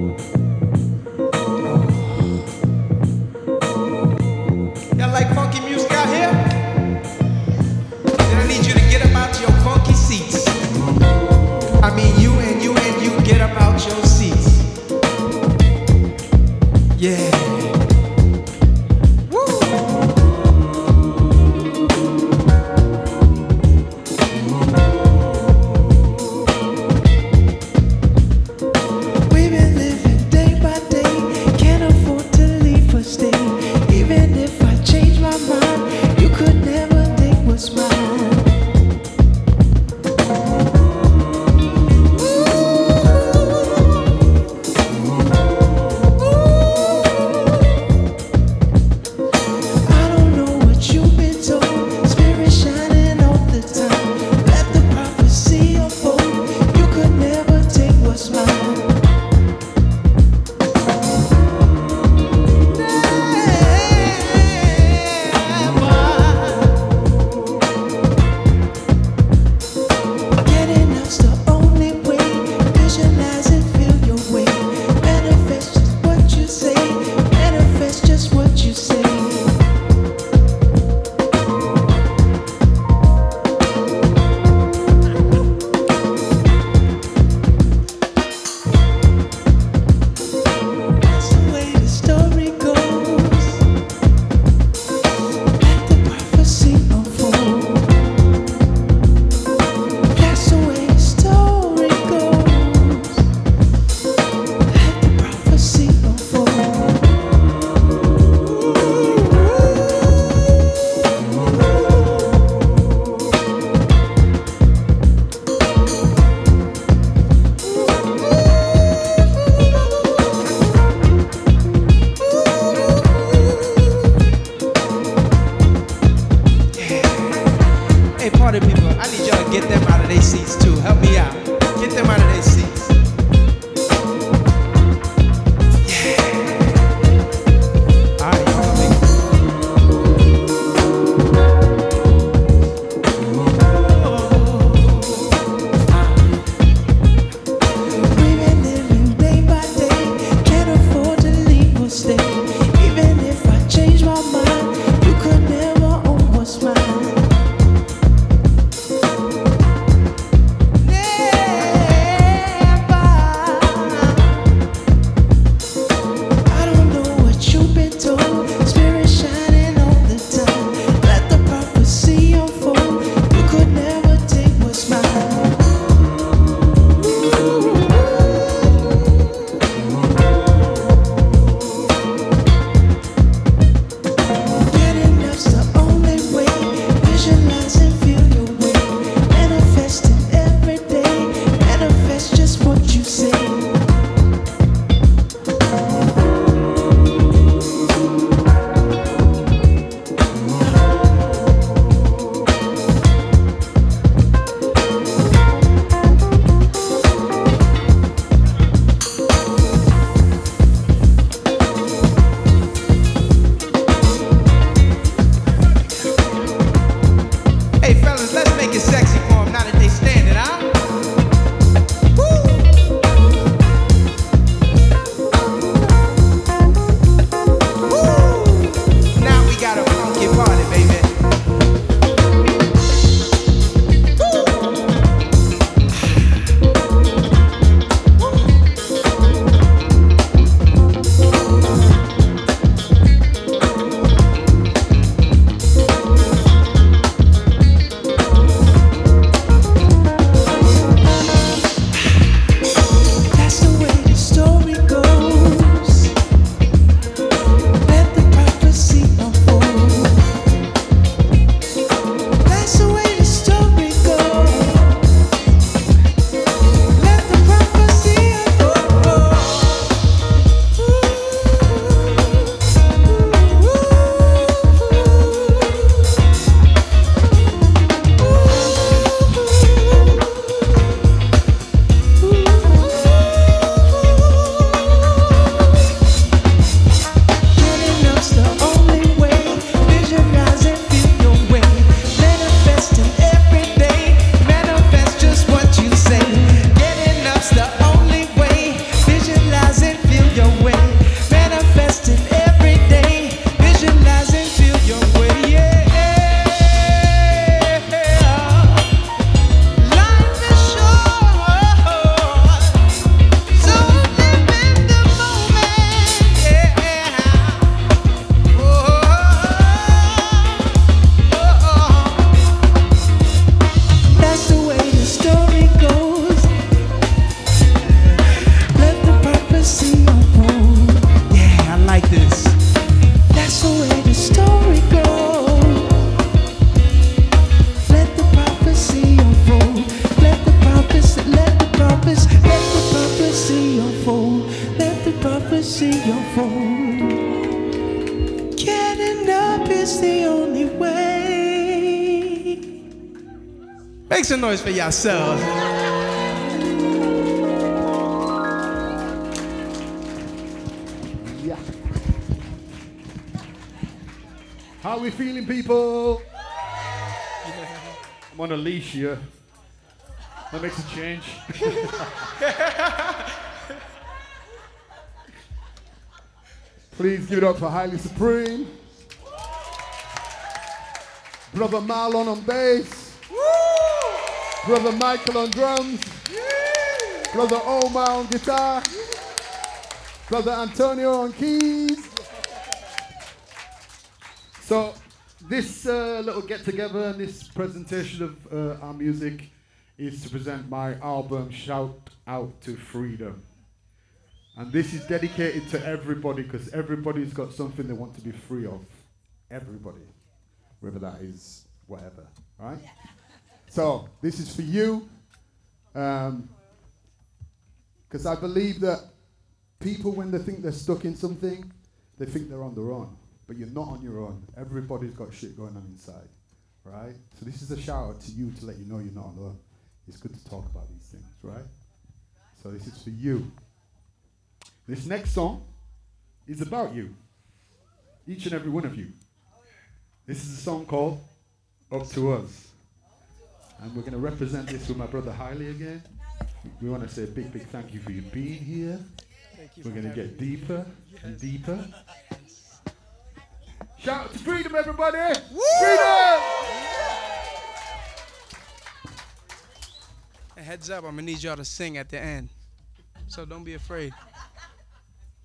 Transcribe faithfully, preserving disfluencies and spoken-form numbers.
Y'all like funky music out here? Then I need you to get up out your funky seats. I mean you and you and you get up out your seats. Yeah. We've been living day prophecy your phone. Getting up is the only way. Make some noise for yourselves. Yeah. How are we feeling, people? I'm on a leash here. That makes a change. Please give it up for Highly Supreme. Brother Marlon on bass. Brother Michael on drums. Brother Omar on guitar. Brother Antonio on keys. So this uh, little get-together and this presentation of uh, our music is to present my album, Shout Out to Freedom. And this is dedicated to everybody, because everybody's got something they want to be free of. Everybody. Whether that is whatever, right? Yeah. So, this is for you. Because um, I believe that people, when they think they're stuck in something, they think they're on their own. But you're not on your own. Everybody's got shit going on inside, right? So this is a shout out to you to let you know you're not alone. It's good to talk about these things, right? So this is for you. This next song is about you. Each and every one of you. This is a song called Up to Us. And we're going to represent this with my brother Highly again. We want to say a big, big thank you for you being here. We're going to get deeper and deeper. Shout out to freedom, everybody! Woo! Freedom! A heads up, I'm going to need y'all to sing at the end. So don't be afraid.